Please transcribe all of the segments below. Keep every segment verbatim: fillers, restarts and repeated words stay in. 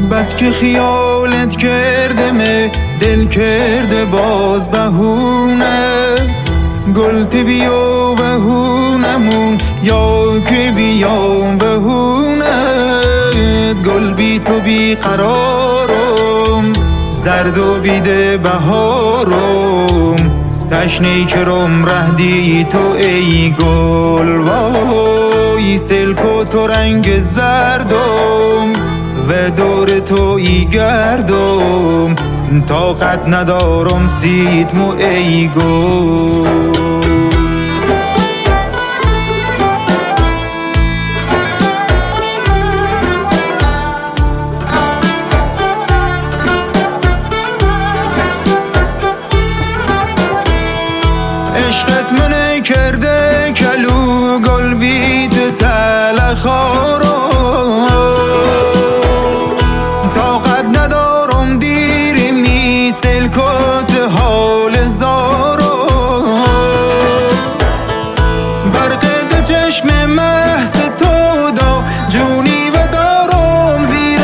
بس که خیالت کردمه دل کرده باز بهونه گلتی بیا بهونمون یا که بیام بهونت گل بی تو بی قرارم زرد و بیده بهارم تشنی کرم رهدی تو ای گل وای سلک و تو رنگ زردم و دور تو ای گردم طاقت ندارم سیتمو ای گل عشقت منه کرده کلو گل بیت تلخارو طاقت ندارم دیری می سلکت حال زارو برقد چشم محض تو دا جونی و دارم زیر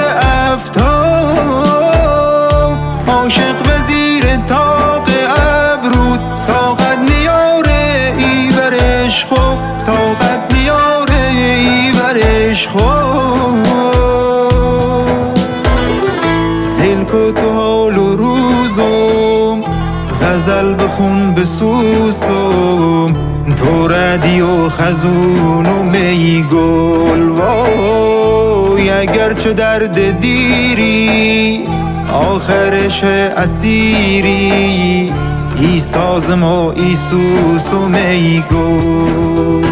افتاب عاشق و زیر طاق ابرود طاقت نیاره ای برش خوب طاقت نیاره ای برش خوب سلک و تو حال و روزم غزل بخون بسوسم تو ردی و خزون و می گل وای اگر چه درد دیری آخرش اسیری ای سازم و ای سوس و می گل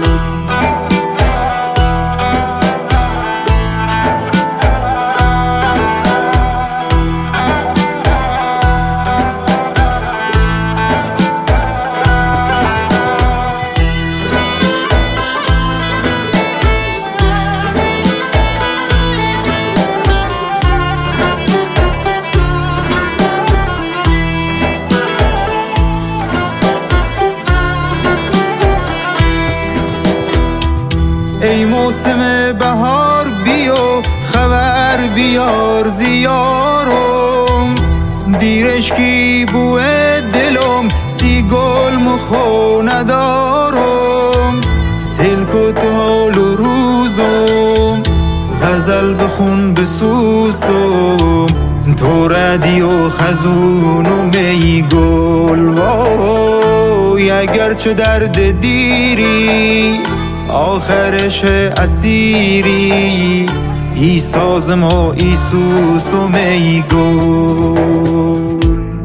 ای موسم بهار بیا خبر بیار زیارم دیرش کی بوه دلم سی گل مخو ندارم سلک و تو حال و روزم غزل بخون بسوسم تو ردی و خزون و می گل وای اگر چه درد دیری آخرش اسیری ای سازم و ای سوس و می گل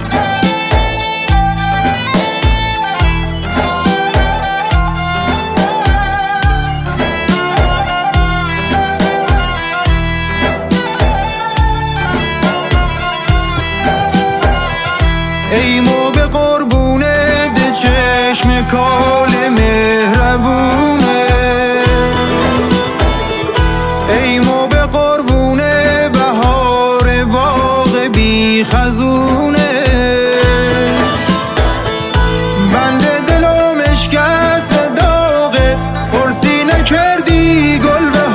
ای مو به قربونه ده چشم کال مهربونه ای مو به قربونه بهار باغ بی خزونه بنده دلم اشکست و داغت پرسی نکردی گل به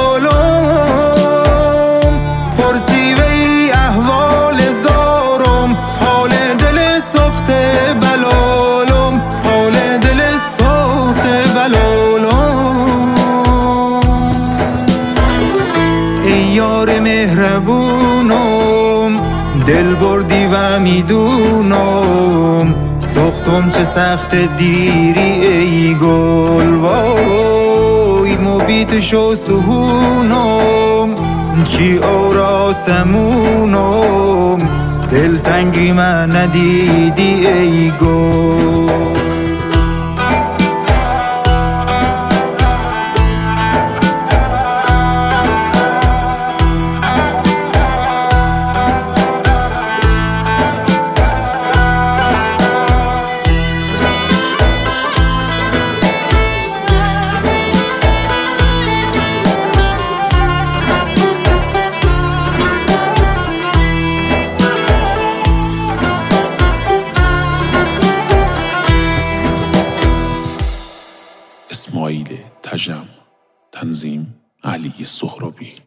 حالم پرسی و ای احوال زارم حال دل سخت بلالم حال دل سخت بلالم ای یار مهربونم دل بردی و میدونم سختم چه سخت دیری ای گل وای مبیت شو سهونم چی آراسمونم دلتنگی من ندیدی ای گل اسماعیل تژم، تنظیم علی سهرابی.